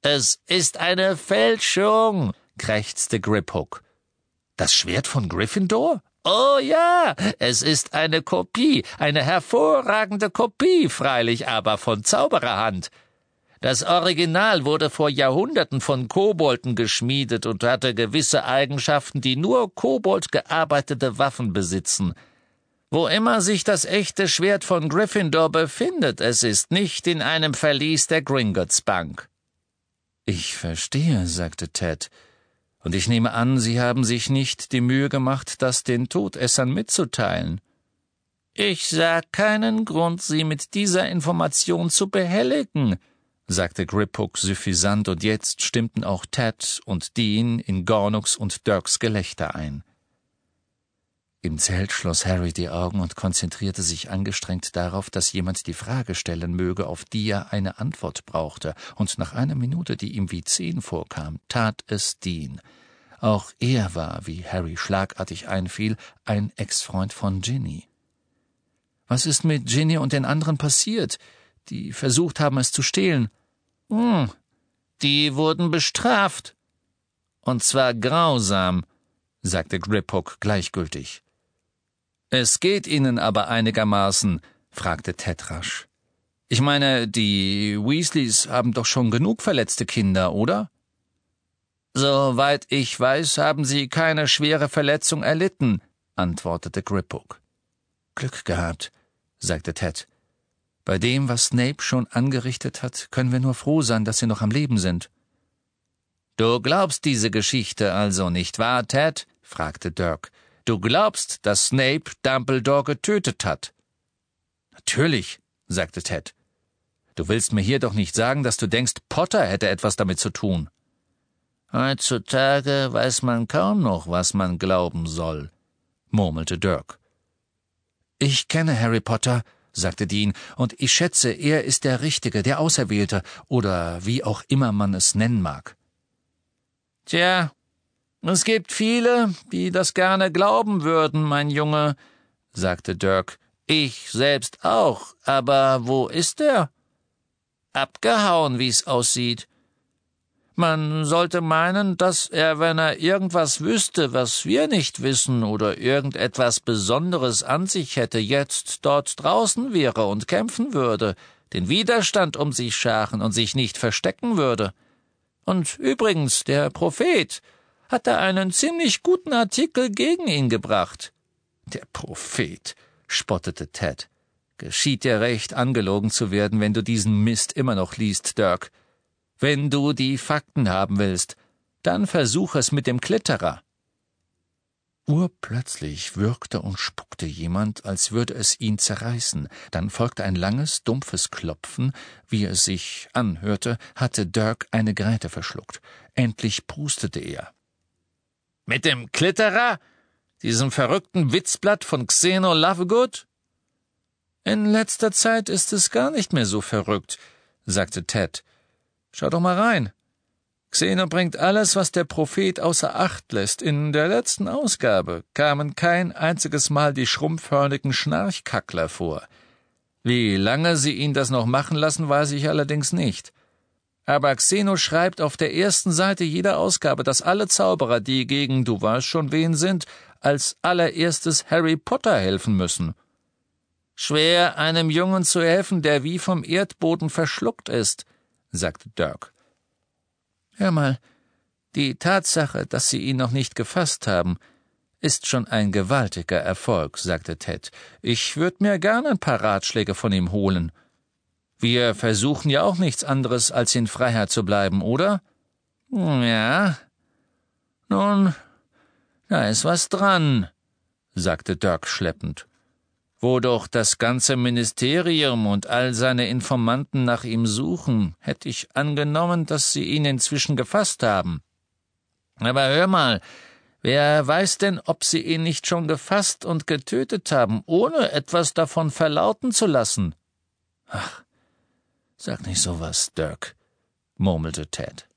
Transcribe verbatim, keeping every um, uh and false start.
»Es ist eine Fälschung«, krächzte Griphook. »Das Schwert von Gryffindor?« »Oh ja, es ist eine Kopie, eine hervorragende Kopie, freilich aber von Zaubererhand. Das Original wurde vor Jahrhunderten von Kobolden geschmiedet und hatte gewisse Eigenschaften, die nur koboldgearbeitete Waffen besitzen. Wo immer sich das echte Schwert von Gryffindor befindet, es ist nicht in einem Verlies der Gringotts Bank.« »Ich verstehe«, sagte Ted. »Und ich nehme an, Sie haben sich nicht die Mühe gemacht, das den Todessern mitzuteilen.« »Ich sah keinen Grund, Sie mit dieser Information zu behelligen«, sagte Griphook suffisant, und jetzt stimmten auch Ted und Dean in Gornuks und Dirks Gelächter ein. Im Zelt schloss Harry die Augen und konzentrierte sich angestrengt darauf, dass jemand die Frage stellen möge, auf die er eine Antwort brauchte, und nach einer Minute, die ihm wie zehn vorkam, tat es Dean. Auch er war, wie Harry schlagartig einfiel, ein Ex-Freund von Ginny. »Was ist mit Ginny und den anderen passiert, die versucht haben, es zu stehlen?« »Hm, die wurden bestraft. Und zwar grausam«, sagte Griphook gleichgültig. »Es geht Ihnen aber einigermaßen?« fragte Ted rasch. »Ich meine, die Weasleys haben doch schon genug verletzte Kinder, oder?« »Soweit ich weiß, haben sie keine schwere Verletzung erlitten«, antwortete Griphook. »Glück gehabt«, sagte Ted. »Bei dem, was Snape schon angerichtet hat, können wir nur froh sein, dass sie noch am Leben sind.« »Du glaubst diese Geschichte also, nicht wahr, Ted?« fragte Dirk. »Du glaubst, dass Snape Dumbledore getötet hat?« »Natürlich«, sagte Ted. »Du willst mir hier doch nicht sagen, dass du denkst, Potter hätte etwas damit zu tun?« »Heutzutage weiß man kaum noch, was man glauben soll«, murmelte Dirk. »Ich kenne Harry Potter«, sagte Dean, »und ich schätze, er ist der Richtige, der Auserwählte, oder wie auch immer man es nennen mag.« »Tja, es gibt viele, die das gerne glauben würden, mein Junge«, sagte Dirk. »Ich selbst auch, aber wo ist er?« »Abgehauen, wie's aussieht.« »Man sollte meinen, dass er, wenn er irgendwas wüsste, was wir nicht wissen, oder irgendetwas Besonderes an sich hätte, jetzt dort draußen wäre und kämpfen würde, den Widerstand um sich scharen und sich nicht verstecken würde. Und übrigens, der Prophet hat da einen ziemlich guten Artikel gegen ihn gebracht.« »Der Prophet«, spottete Ted. »Geschieht dir recht, angelogen zu werden, wenn du diesen Mist immer noch liest, Dirk. Wenn du die Fakten haben willst, dann versuch es mit dem Klitterer.« Urplötzlich würgte und spuckte jemand, als würde es ihn zerreißen. Dann folgte ein langes, dumpfes Klopfen. Wie es sich anhörte, hatte Dirk eine Gräte verschluckt. Endlich prustete er. »Mit dem Klitterer? Diesem verrückten Witzblatt von Xeno Lovegood?« »In letzter Zeit ist es gar nicht mehr so verrückt«, sagte Ted. »Schau doch mal rein. Xeno bringt alles, was der Prophet außer Acht lässt. In der letzten Ausgabe kamen kein einziges Mal die schrumpfhörnigen Schnarchkackler vor. Wie lange sie ihn das noch machen lassen, weiß ich allerdings nicht. Aber Xeno schreibt auf der ersten Seite jeder Ausgabe, dass alle Zauberer, die gegen du weißt schon wen sind, als allererstes Harry Potter helfen müssen. Schwer, einem Jungen zu helfen, der wie vom Erdboden verschluckt ist«, sagte Dirk. »Hör mal, die Tatsache, dass sie ihn noch nicht gefasst haben, ist schon ein gewaltiger Erfolg«, sagte Ted. »Ich würde mir gerne ein paar Ratschläge von ihm holen. Wir versuchen ja auch nichts anderes, als in Freiheit zu bleiben, oder?« »Ja. Nun, da ist was dran«, sagte Dirk schleppend. »Wo doch das ganze Ministerium und all seine Informanten nach ihm suchen, hätte ich angenommen, dass sie ihn inzwischen gefasst haben. Aber hör mal, wer weiß denn, ob sie ihn nicht schon gefasst und getötet haben, ohne etwas davon verlauten zu lassen?« »Ach, sag nicht sowas, Dirk«, murmelte Ted.